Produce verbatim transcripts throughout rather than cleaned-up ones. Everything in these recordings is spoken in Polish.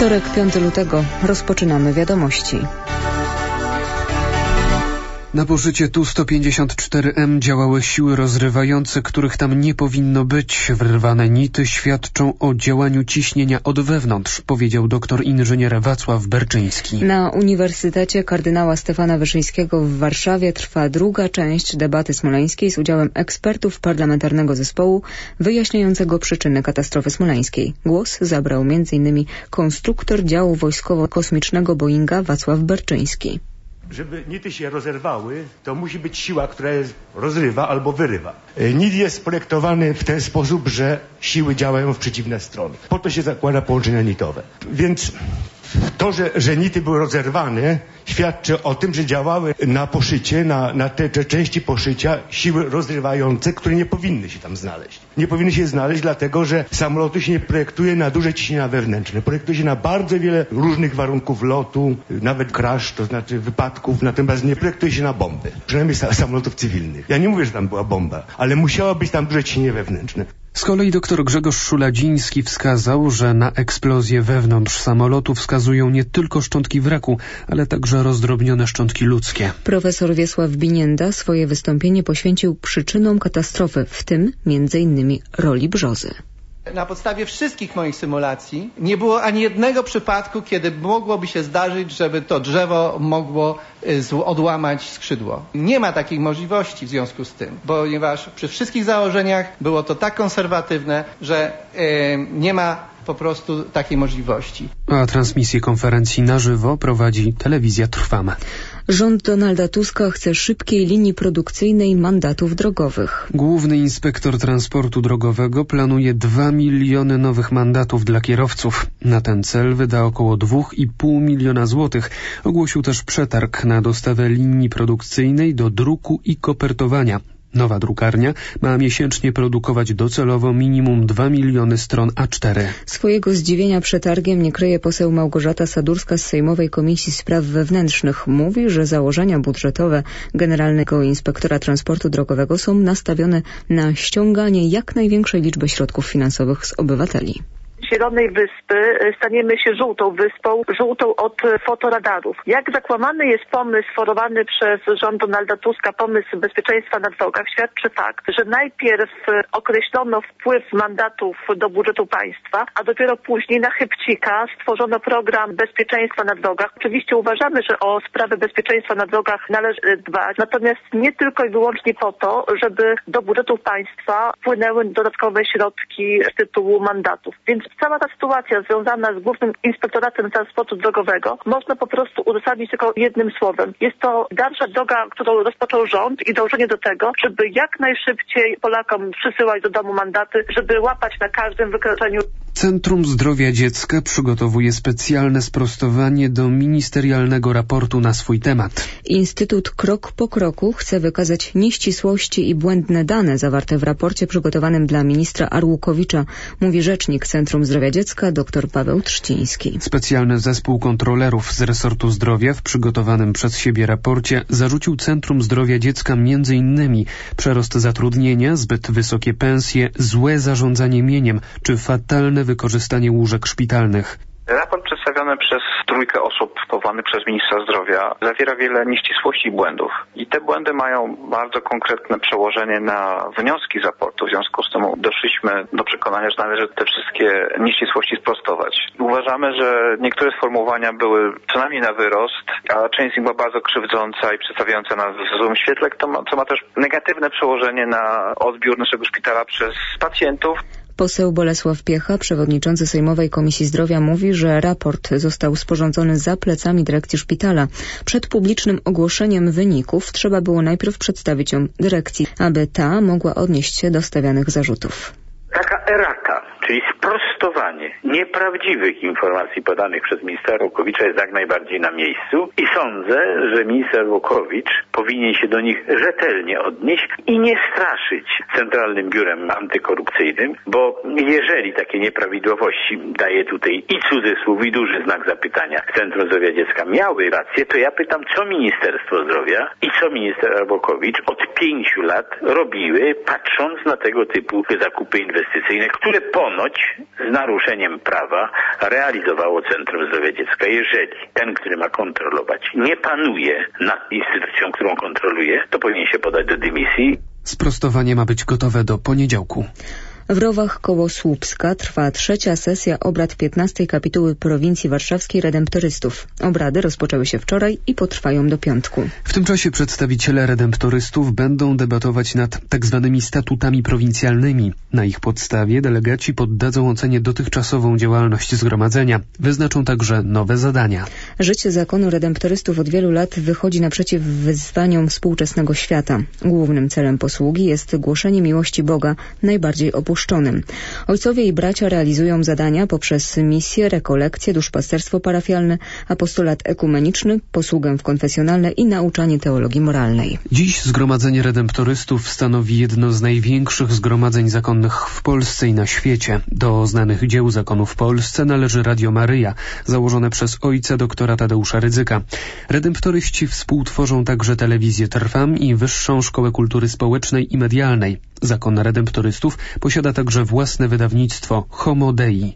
Wtorek, piątego lutego. Rozpoczynamy wiadomości. Na pożycie T U sto pięćdziesiąt cztery M działały siły rozrywające, których tam nie powinno być. Wyrwane nity świadczą o działaniu ciśnienia od wewnątrz, powiedział doktor inżynier Wacław Berczyński. Na Uniwersytecie kardynała Stefana Wyszyńskiego w Warszawie trwa druga część debaty smoleńskiej z udziałem ekspertów parlamentarnego zespołu wyjaśniającego przyczyny katastrofy smoleńskiej. Głos zabrał między innymi konstruktor działu wojskowo-kosmicznego Boeinga Wacław Berczyński. Żeby nity się rozerwały, to musi być siła, która je rozrywa albo wyrywa. Nit jest projektowany w ten sposób, że siły działają w przeciwne strony. Po to się zakłada połączenia nitowe. Więc to, że, że nity były rozerwane, świadczy o tym, że działały na poszycie, na, na te, te części poszycia siły rozrywające, które nie powinny się tam znaleźć. Nie powinny się znaleźć dlatego, że samolotu się nie projektuje na duże ciśnienia wewnętrzne. Projektuje się na bardzo wiele różnych warunków lotu, nawet crash, to znaczy wypadków, natomiast nie projektuje się na bomby. Przynajmniej samolotów cywilnych. Ja nie mówię, że tam była bomba, ale musiało być tam duże ciśnienie wewnętrzne. Z kolei dr Grzegorz Szuladziński wskazał, że na eksplozję wewnątrz samolotu wskazują nie tylko szczątki wraku, ale także rozdrobnione szczątki ludzkie. Profesor Wiesław Binienda swoje wystąpienie poświęcił przyczynom katastrofy, w tym między innymi roli brzozy. Na podstawie wszystkich moich symulacji nie było ani jednego przypadku, kiedy mogłoby się zdarzyć, żeby to drzewo mogło odłamać skrzydło. Nie ma takiej możliwości w związku z tym, ponieważ przy wszystkich założeniach było to tak konserwatywne, że yy, nie ma po prostu takiej możliwości. A transmisję konferencji na żywo prowadzi telewizja Trwam. Rząd Donalda Tuska chce szybkiej linii produkcyjnej mandatów drogowych. Główny inspektor transportu drogowego planuje dwa miliony nowych mandatów dla kierowców. Na ten cel wyda około dwa i pół miliona złotych. Ogłosił też przetarg na dostawę linii produkcyjnej do druku i kopertowania. Nowa drukarnia ma miesięcznie produkować docelowo minimum dwa miliony stron A cztery. Swojego zdziwienia przetargiem nie kryje poseł Małgorzata Sadurska z Sejmowej Komisji Spraw Wewnętrznych. Mówi, że założenia budżetowe Generalnego Inspektora Transportu Drogowego są nastawione na ściąganie jak największej liczby środków finansowych z obywateli. Zielonej Wyspy staniemy się żółtą wyspą, żółtą od fotoradarów. Jak zakłamany jest pomysł forowany przez rząd Donalda Tuska, pomysł bezpieczeństwa na drogach, świadczy fakt, że najpierw określono wpływ mandatów do budżetu państwa, a dopiero później na chybcika stworzono program bezpieczeństwa na drogach. Oczywiście uważamy, że o sprawę bezpieczeństwa na drogach należy dbać, natomiast nie tylko i wyłącznie po to, żeby do budżetu państwa wpłynęły dodatkowe środki z tytułu mandatów. Więc cała ta sytuacja związana z Głównym Inspektoratem Transportu Drogowego można po prostu uzasadnić tylko jednym słowem. Jest to dalsza droga, którą rozpoczął rząd i dążenie do tego, żeby jak najszybciej Polakom przysyłać do domu mandaty, żeby łapać na każdym wykroczeniu. Centrum Zdrowia Dziecka przygotowuje specjalne sprostowanie do ministerialnego raportu na swój temat. Instytut krok po kroku chce wykazać nieścisłości i błędne dane zawarte w raporcie przygotowanym dla ministra Arłukowicza, mówi rzecznik Centrum Zdrowia Dziecka dr Paweł Trzciński. Specjalny zespół kontrolerów z resortu zdrowia w przygotowanym przez siebie raporcie zarzucił Centrum Zdrowia Dziecka między innymi przerost zatrudnienia, zbyt wysokie pensje, złe zarządzanie mieniem czy fatalne wykorzystanie łóżek szpitalnych. Raport przedstawiony przez trójkę osób powołanych przez ministra zdrowia zawiera wiele nieścisłości i błędów. I te błędy mają bardzo konkretne przełożenie na wnioski z raportu. W związku z tym doszliśmy do przekonania, że należy te wszystkie nieścisłości sprostować. Uważamy, że niektóre sformułowania były co najmniej na wyrost, a część z nich była bardzo krzywdząca i przedstawiająca nas w złym świetle, co ma, co ma też negatywne przełożenie na odbiór naszego szpitala przez pacjentów. Poseł Bolesław Piecha, przewodniczący Sejmowej Komisji Zdrowia, mówi, że raport został sporządzony za plecami dyrekcji szpitala. Przed publicznym ogłoszeniem wyników trzeba było najpierw przedstawić ją dyrekcji, aby ta mogła odnieść się do stawianych zarzutów. Taka errata, czyli sprostowanie nieprawdziwych informacji podanych przez ministra Arłukowicza jest jak najbardziej na miejscu i sądzę, że minister Arłukowicz powinien się do nich rzetelnie odnieść i nie straszyć Centralnym Biurem Antykorupcyjnym, bo jeżeli takie nieprawidłowości, daje tutaj i cudzysłów i duży znak zapytania, Centrum Zdrowia Dziecka miały rację, to ja pytam, co Ministerstwo Zdrowia i co minister Arłukowicz od pięciu lat robiły, patrząc na tego typu zakupy inwestycyjne, które ponoć ponoć z naruszeniem prawa realizowało Centrum Zdrowia Dziecka. Jeżeli ten, który ma kontrolować, nie panuje nad instytucją, którą kontroluje, to powinien się podać do dymisji. Sprostowanie ma być gotowe do poniedziałku. W Rowach koło Słupska trwa trzecia sesja obrad piętnastej kapituły prowincji warszawskiej redemptorystów. Obrady rozpoczęły się wczoraj i potrwają do piątku. W tym czasie przedstawiciele redemptorystów będą debatować nad tak zwanymi statutami prowincjalnymi. Na ich podstawie delegaci poddadzą ocenie dotychczasową działalność zgromadzenia. Wyznaczą także nowe zadania. Życie zakonu redemptorystów od wielu lat wychodzi naprzeciw wyzwaniom współczesnego świata. Głównym celem posługi jest głoszenie miłości Boga najbardziej opuszczonym. Ojcowie i bracia realizują zadania poprzez misje, rekolekcje, duszpasterstwo parafialne, apostolat ekumeniczny, posługę w konfesjonalne i nauczanie teologii moralnej. Dziś Zgromadzenie Redemptorystów stanowi jedno z największych zgromadzeń zakonnych w Polsce i na świecie. Do znanych dzieł zakonu w Polsce należy Radio Maryja, założone przez ojca doktora Tadeusza Rydzyka. Redemptoryści współtworzą także telewizję Trwam i Wyższą Szkołę Kultury Społecznej i Medialnej. Zakon Redemptorystów posiada także własne wydawnictwo Homo Dei.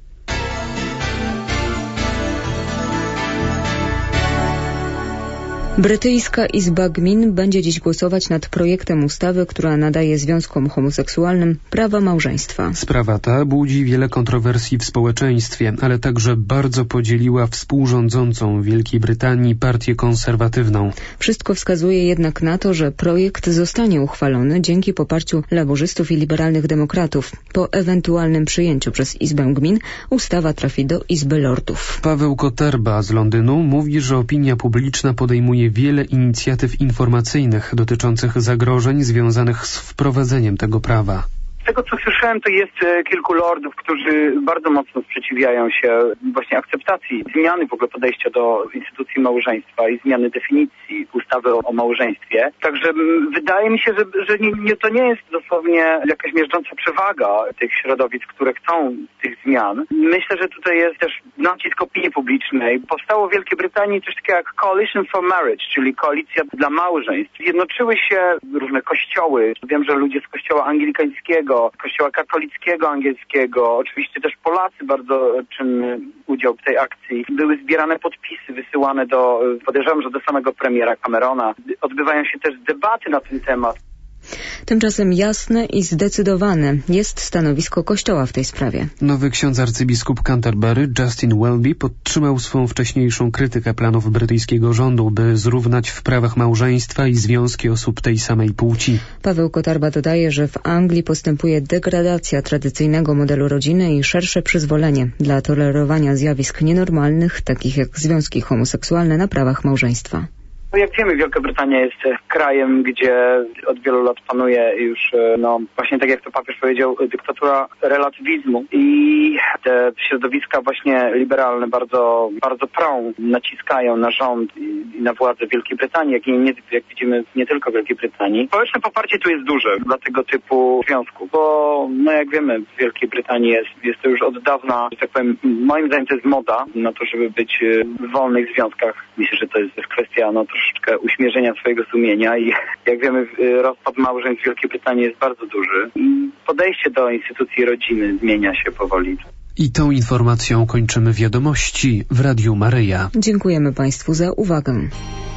Brytyjska Izba Gmin będzie dziś głosować nad projektem ustawy, która nadaje związkom homoseksualnym prawa małżeństwa. Sprawa ta budzi wiele kontrowersji w społeczeństwie, ale także bardzo podzieliła współrządzącą w Wielkiej Brytanii partię konserwatywną. Wszystko wskazuje jednak na to, że projekt zostanie uchwalony dzięki poparciu laborzystów i liberalnych demokratów. Po ewentualnym przyjęciu przez Izbę Gmin ustawa trafi do Izby Lordów. Paweł Koterba z Londynu mówi, że opinia publiczna podejmuje wiele inicjatyw informacyjnych dotyczących zagrożeń związanych z wprowadzeniem tego prawa. Z tego, co słyszałem, to jest kilku lordów, którzy bardzo mocno sprzeciwiają się właśnie akceptacji zmiany w ogóle podejścia do instytucji małżeństwa i zmiany definicji ustawy o, o małżeństwie. Także wydaje mi się, że, że nie, nie, to nie jest dosłownie jakaś miażdżąca przewaga tych środowisk, które chcą tych zmian. Myślę, że tutaj jest też nacisk opinii publicznej. Powstało w Wielkiej Brytanii coś takiego jak Coalition for Marriage, czyli koalicja dla małżeństw. Zjednoczyły się różne kościoły. Wiem, że ludzie z kościoła anglikańskiego, kościoła katolickiego, angielskiego, oczywiście też Polacy bardzo czynny udział w tej akcji. Były zbierane podpisy, wysyłane do, podejrzewam, że do samego premiera Camerona. Odbywają się też debaty na ten temat. Tymczasem jasne i zdecydowane jest stanowisko Kościoła w tej sprawie. Nowy ksiądz arcybiskup Canterbury, Justin Welby, podtrzymał swą wcześniejszą krytykę planów brytyjskiego rządu, by zrównać w prawach małżeństwa i związki osób tej samej płci. Paweł Kotarba dodaje, że w Anglii postępuje degradacja tradycyjnego modelu rodziny i szersze przyzwolenie dla tolerowania zjawisk nienormalnych, takich jak związki homoseksualne na prawach małżeństwa. Jak wiemy, Wielka Brytania jest krajem, gdzie od wielu lat panuje już, no właśnie tak jak to papież powiedział, dyktatura relatywizmu i te środowiska właśnie liberalne bardzo bardzo prą, naciskają na rząd i na władzę Wielkiej Brytanii, jak, i nie, jak widzimy nie tylko Wielkiej Brytanii. Społeczne poparcie tu jest duże dla tego typu związków, bo no jak wiemy, w Wielkiej Brytanii jest, jest to już od dawna, że tak powiem, moim zdaniem to jest moda na to, żeby być w wolnych związkach. Myślę, że to jest kwestia no troszeczkę uśmierzenia swojego sumienia i jak wiemy, rozpad małżeństw w Wielkiej Brytanii jest bardzo duży i podejście do instytucji rodziny zmienia się powoli. I tą informacją kończymy wiadomości w Radiu Maryja. Dziękujemy Państwu za uwagę.